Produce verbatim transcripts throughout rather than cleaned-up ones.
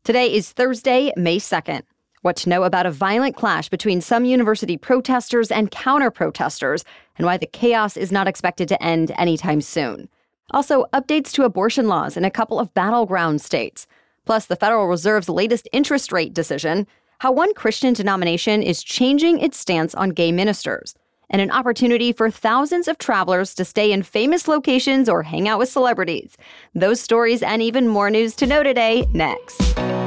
Today is Thursday, May second. What to know about a violent clash between some university protesters and counter-protesters, and why the chaos is not expected to end anytime soon. Also, updates to abortion laws in a couple of battleground states. Plus, the Federal Reserve's latest interest rate decision, how one Christian denomination is changing its stance on gay ministers, and an opportunity for thousands of travelers to stay in famous locations or hang out with celebrities. Those stories and even more news to know today, next.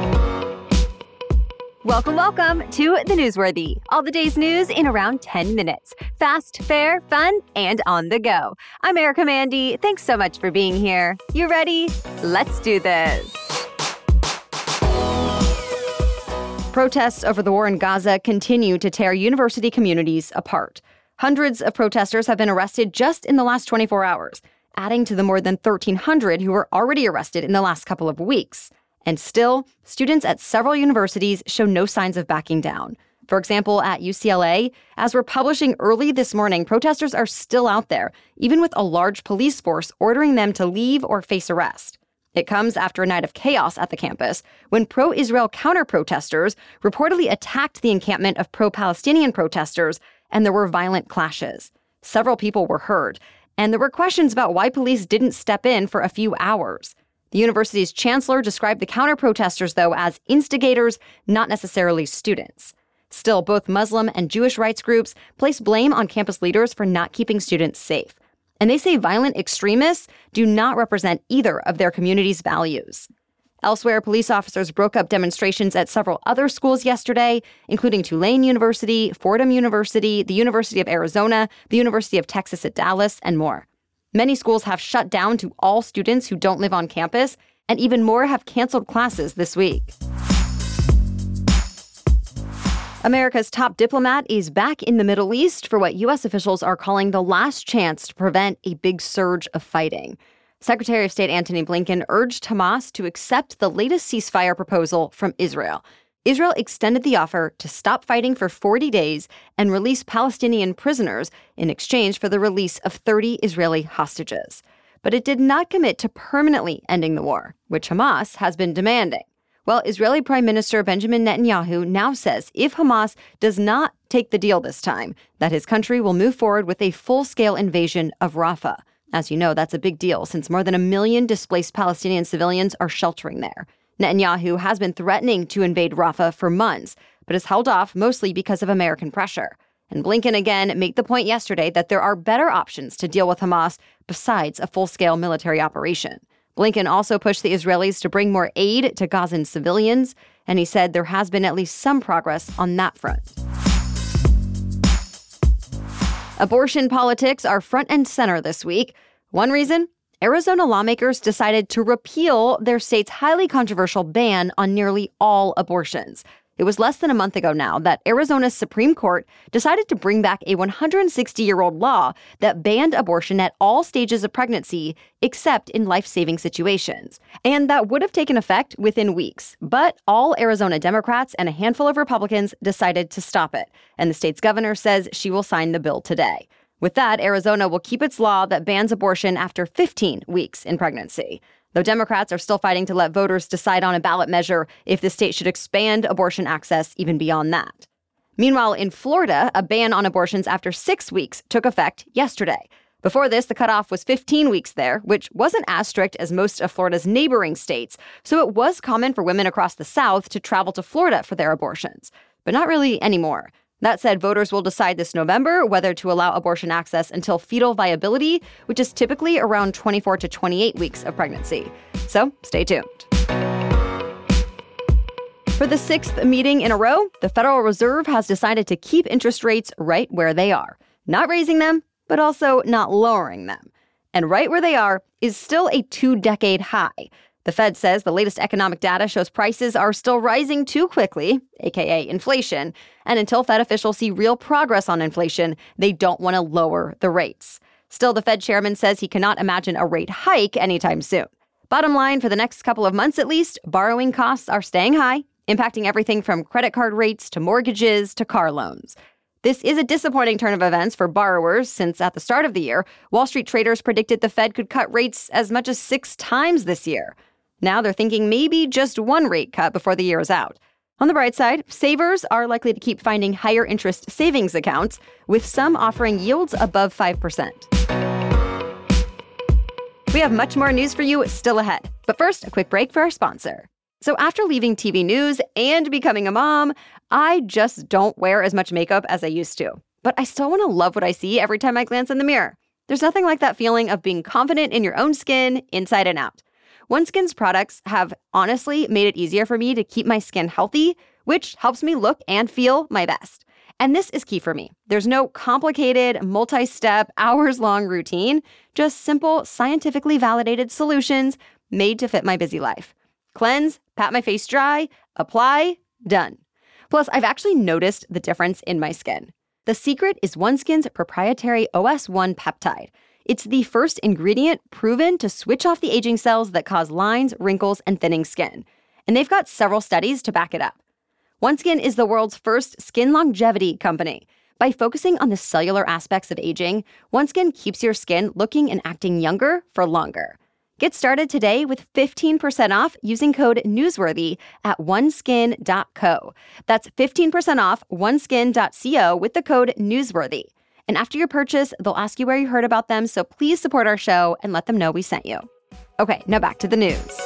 Welcome, welcome to The Newsworthy. All the day's news in around ten minutes. Fast, fair, fun, and on the go. I'm Erica Mandy. Thanks so much for being here. You ready? Let's do this. Protests over the war in Gaza continue to tear university communities apart. Hundreds of protesters have been arrested just in the last twenty-four hours, adding to the more than thirteen hundred who were already arrested in the last couple of weeks. And still, students at several universities show no signs of backing down. For example, at U C L A, as we're publishing early this morning, protesters are still out there, even with a large police force ordering them to leave or face arrest. It comes after a night of chaos at the campus when pro-Israel counter-protesters reportedly attacked the encampment of pro-Palestinian protesters, and there were violent clashes. Several people were hurt, and there were questions about why police didn't step in for a few hours. The university's chancellor described the counter-protesters, though, as instigators, not necessarily students. Still, both Muslim and Jewish rights groups place blame on campus leaders for not keeping students safe. And they say violent extremists do not represent either of their community's values. Elsewhere, police officers broke up demonstrations at several other schools yesterday, including Tulane University, Fordham University, the University of Arizona, the University of Texas at Dallas, and more. Many schools have shut down to all students who don't live on campus, and even more have canceled classes this week. America's top diplomat is back in the Middle East for what U S officials are calling the last chance to prevent a big surge of fighting. Secretary of State Antony Blinken urged Hamas to accept the latest ceasefire proposal from Israel. Israel extended the offer to stop fighting for forty days and release Palestinian prisoners in exchange for the release of thirty Israeli hostages. But it did not commit to permanently ending the war, which Hamas has been demanding. Well, Israeli Prime Minister Benjamin Netanyahu now says if Hamas does not take the deal this time, that his country will move forward with a full-scale invasion of Rafah. As you know, that's a big deal since more than a million displaced Palestinian civilians are sheltering there. Netanyahu has been threatening to invade Rafah for months, but has held off mostly because of American pressure. And Blinken again made the point yesterday that there are better options to deal with Hamas besides a full-scale military operation. Blinken also pushed the Israelis to bring more aid to Gazan civilians, and he said there has been at least some progress on that front. Abortion politics are front and center this week. One reason? Arizona lawmakers decided to repeal their state's highly controversial ban on nearly all abortions. It was less than a month ago now that Arizona's Supreme Court decided to bring back a one hundred sixty-year-old law that banned abortion at all stages of pregnancy, except in life-saving situations. And that would have taken effect within weeks. But all Arizona Democrats and a handful of Republicans decided to stop it. And the state's governor says she will sign the bill today. With that, Arizona will keep its law that bans abortion after fifteen weeks in pregnancy. Though Democrats are still fighting to let voters decide on a ballot measure if the state should expand abortion access even beyond that. Meanwhile, in Florida, a ban on abortions after six weeks took effect yesterday. Before this, the cutoff was fifteen weeks there, which wasn't as strict as most of Florida's neighboring states, so it was common for women across the South to travel to Florida for their abortions. But not really anymore. That said, voters will decide this November whether to allow abortion access until fetal viability, which is typically around twenty-four to twenty-eight weeks of pregnancy. So stay tuned. For the sixth meeting in a row, the Federal Reserve has decided to keep interest rates right where they are. Not raising them, but also not lowering them. And right where they are is still a two-decade high. The Fed says the latest economic data shows prices are still rising too quickly, aka inflation, and until Fed officials see real progress on inflation, they don't want to lower the rates. Still, the Fed chairman says he cannot imagine a rate hike anytime soon. Bottom line, for the next couple of months at least, borrowing costs are staying high, impacting everything from credit card rates to mortgages to car loans. This is a disappointing turn of events for borrowers since at the start of the year, Wall Street traders predicted the Fed could cut rates as much as six times this year. Now they're thinking maybe just one rate cut before the year is out. On the bright side, savers are likely to keep finding higher interest savings accounts, with some offering yields above five percent. We have much more news for you still ahead. But first, a quick break for our sponsor. So after leaving T V news and becoming a mom, I just don't wear as much makeup as I used to. But I still want to love what I see every time I glance in the mirror. There's nothing like that feeling of being confident in your own skin, inside and out. OneSkin's products have honestly made it easier for me to keep my skin healthy, which helps me look and feel my best. And this is key for me. There's no complicated, multi-step, hours-long routine, just simple, scientifically validated solutions made to fit my busy life. Cleanse, pat my face dry, apply, done. Plus, I've actually noticed the difference in my skin. The secret is OneSkin's proprietary O S one peptide. It's the first ingredient proven to switch off the aging cells that cause lines, wrinkles, and thinning skin. And they've got several studies to back it up. OneSkin is the world's first skin longevity company. By focusing on the cellular aspects of aging, OneSkin keeps your skin looking and acting younger for longer. Get started today with fifteen percent off using code NEWSWORTHY at one skin dot co. That's fifteen percent off one skin dot co with the code NEWSWORTHY. And after your purchase, they'll ask you where you heard about them, so please support our show and let them know we sent you. Okay, now back to the news.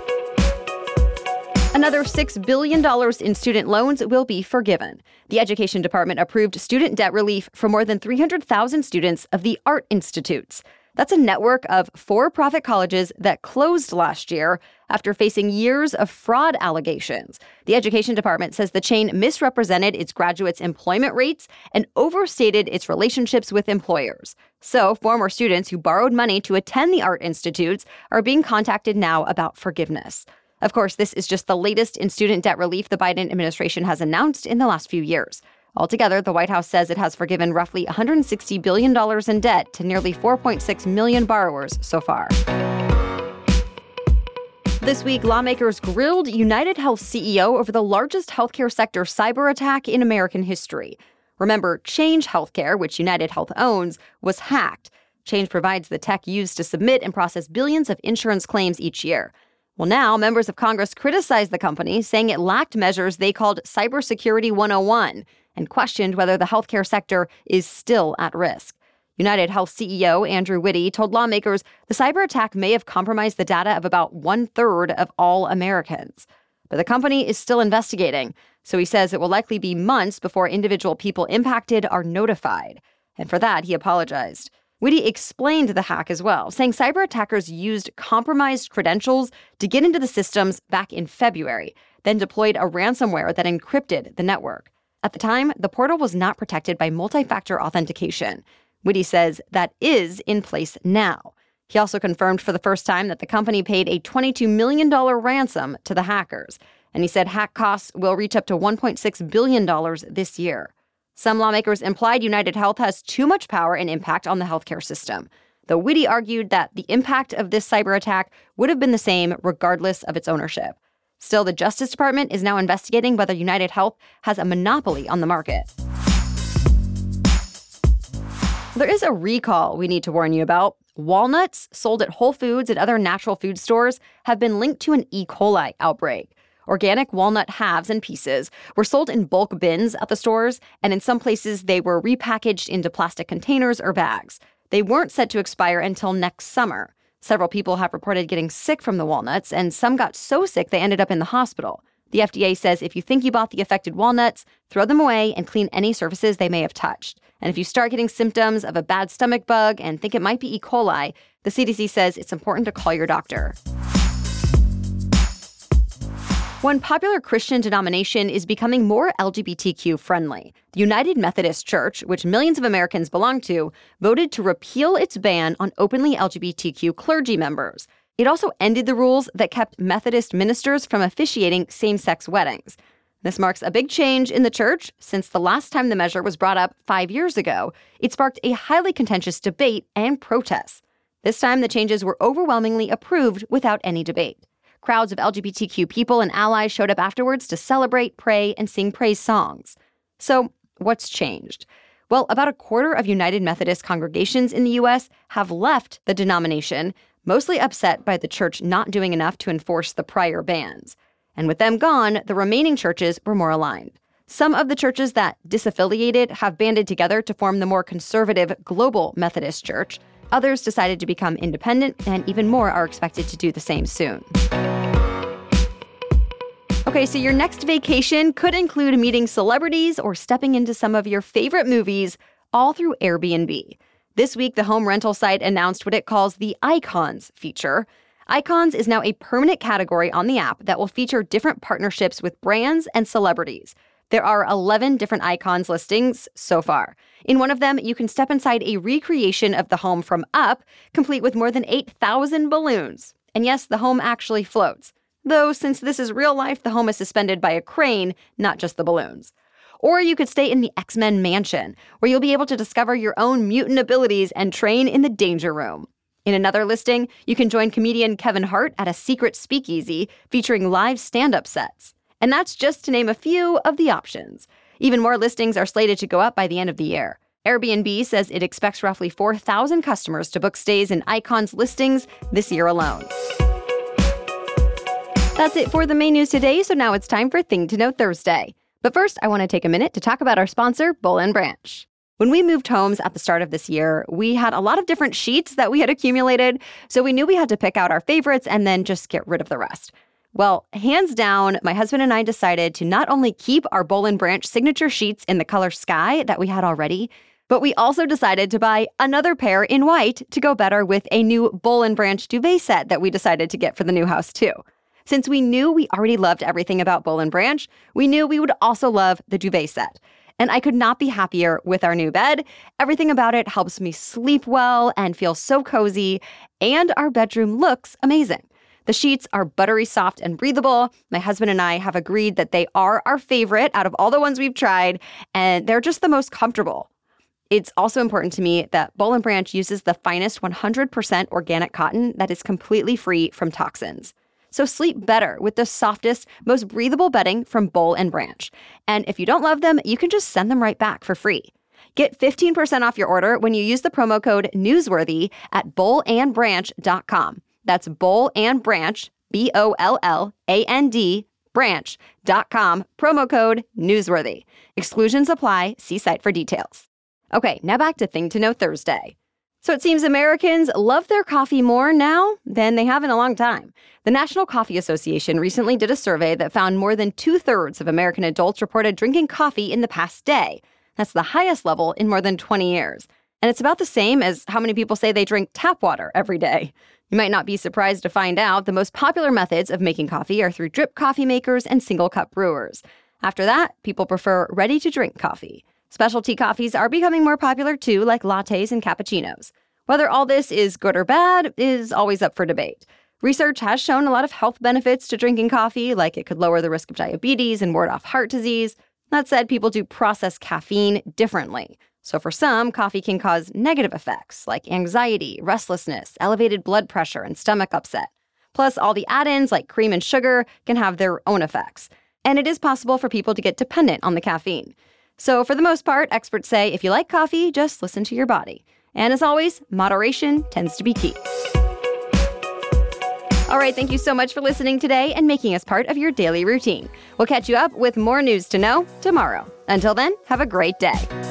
Another six billion dollars in student loans will be forgiven. The Education Department approved student debt relief for more than three hundred thousand students of the Art Institutes. That's a network of for-profit colleges that closed last year after facing years of fraud allegations. The Education Department says the chain misrepresented its graduates' employment rates and overstated its relationships with employers. So, former students who borrowed money to attend the Art Institutes are being contacted now about forgiveness. Of course, this is just the latest in student debt relief the Biden administration has announced in the last few years. Altogether, the White House says it has forgiven roughly one hundred sixty billion dollars in debt to nearly four point six million borrowers so far. This week, lawmakers grilled UnitedHealth C E O over the largest healthcare sector cyber attack in American history. Remember, Change Healthcare, which UnitedHealth owns, was hacked. Change provides the tech used to submit and process billions of insurance claims each year. Well, now, members of Congress criticized the company, saying it lacked measures they called Cybersecurity one oh one, and questioned whether the healthcare sector is still at risk. UnitedHealth C E O Andrew Whitty told lawmakers the cyber attack may have compromised the data of about one-third of all Americans. But the company is still investigating, so he says it will likely be months before individual people impacted are notified. And for that, he apologized. Whitty explained the hack as well, saying cyber attackers used compromised credentials to get into the systems back in February, then deployed a ransomware that encrypted the network. At the time, the portal was not protected by multi-factor authentication. Whitty says that is in place now. He also confirmed for the first time that the company paid a twenty-two million dollars ransom to the hackers. And he said hack costs will reach up to one point six billion dollars this year. Some lawmakers implied UnitedHealth has too much power and impact on the healthcare system, though Whitty argued that the impact of this cyber attack would have been the same regardless of its ownership. Still, the Justice Department is now investigating whether UnitedHealth has a monopoly on the market. There is a recall we need to warn you about. Walnuts sold at Whole Foods and other natural food stores have been linked to an E. coli outbreak. Organic walnut halves and pieces were sold in bulk bins at the stores, and in some places they were repackaged into plastic containers or bags. They weren't set to expire until next summer. Several people have reported getting sick from the walnuts, and some got so sick they ended up in the hospital. The F D A says if you think you bought the affected walnuts, throw them away and clean any surfaces they may have touched. And if you start getting symptoms of a bad stomach bug and think it might be E. coli, the C D C says it's important to call your doctor. One popular Christian denomination is becoming more L G B T Q friendly. The United Methodist Church, which millions of Americans belong to, voted to repeal its ban on openly L G B T Q clergy members. It also ended the rules that kept Methodist ministers from officiating same-sex weddings. This marks a big change in the church since the last time the measure was brought up five years ago. It sparked a highly contentious debate and protests. This time, the changes were overwhelmingly approved without any debate. Crowds of L G B T Q people and allies showed up afterwards to celebrate, pray, and sing praise songs. So, what's changed? Well, about a quarter of United Methodist congregations in the U S have left the denomination, mostly upset by the church not doing enough to enforce the prior bans. And with them gone, the remaining churches were more aligned. Some of the churches that disaffiliated have banded together to form the more conservative Global Methodist Church. Others decided to become independent, and even more are expected to do the same soon. Okay, so your next vacation could include meeting celebrities or stepping into some of your favorite movies, all through Airbnb. This week, the home rental site announced what it calls the Icons feature. Icons is now a permanent category on the app that will feature different partnerships with brands and celebrities. There are eleven different Icons listings so far. In one of them, you can step inside a recreation of the home from Up, complete with more than eight thousand balloons. And yes, the home actually floats. Though, since this is real life, the home is suspended by a crane, not just the balloons. Or you could stay in the X-Men mansion, where you'll be able to discover your own mutant abilities and train in the Danger Room. In another listing, you can join comedian Kevin Hart at a secret speakeasy featuring live stand-up sets. And that's just to name a few of the options. Even more listings are slated to go up by the end of the year. Airbnb says it expects roughly four thousand customers to book stays in Icons listings this year alone. That's it for the main news today, so now it's time for Thing to Know Thursday. But first, I want to take a minute to talk about our sponsor, Boll and Branch. When we moved homes at the start of this year, we had a lot of different sheets that we had accumulated, so we knew we had to pick out our favorites and then just get rid of the rest. Well, hands down, my husband and I decided to not only keep our Boll and Branch signature sheets in the color sky that we had already, but we also decided to buy another pair in white to go better with a new Boll and Branch duvet set that we decided to get for the new house too. Since we knew we already loved everything about Boll and Branch, we knew we would also love the duvet set. And I could not be happier with our new bed. Everything about it helps me sleep well and feel so cozy, and our bedroom looks amazing. The sheets are buttery soft and breathable. My husband and I have agreed that they are our favorite out of all the ones we've tried, and they're just the most comfortable. It's also important to me that Boll and Branch uses the finest one hundred percent organic cotton that is completely free from toxins. So sleep better with the softest, most breathable bedding from Boll and Branch. And if you don't love them, you can just send them right back for free. Get fifteen percent off your order when you use the promo code Newsworthy at boll and branch dot com. That's Boll and Branch, B O L L A N D, branch dot com, promo code Newsworthy. Exclusions apply. See site for details. Okay, now back to Thing to Know Thursday. So it seems Americans love their coffee more now than they have in a long time. The National Coffee Association recently did a survey that found more than two-thirds of American adults reported drinking coffee in the past day. That's the highest level in more than twenty years. And it's about the same as how many people say they drink tap water every day. You might not be surprised to find out the most popular methods of making coffee are through drip coffee makers and single-cup brewers. After that, people prefer ready-to-drink coffee. Specialty coffees are becoming more popular too, like lattes and cappuccinos. Whether all this is good or bad is always up for debate. Research has shown a lot of health benefits to drinking coffee, like it could lower the risk of diabetes and ward off heart disease. That said, people do process caffeine differently. So for some, coffee can cause negative effects like anxiety, restlessness, elevated blood pressure, and stomach upset. Plus, all the add-ins like cream and sugar can have their own effects. And it is possible for people to get dependent on the caffeine. So for the most part, experts say if you like coffee, just listen to your body. And as always, moderation tends to be key. All right, thank you so much for listening today and making us part of your daily routine. We'll catch you up with more news to know tomorrow. Until then, have a great day.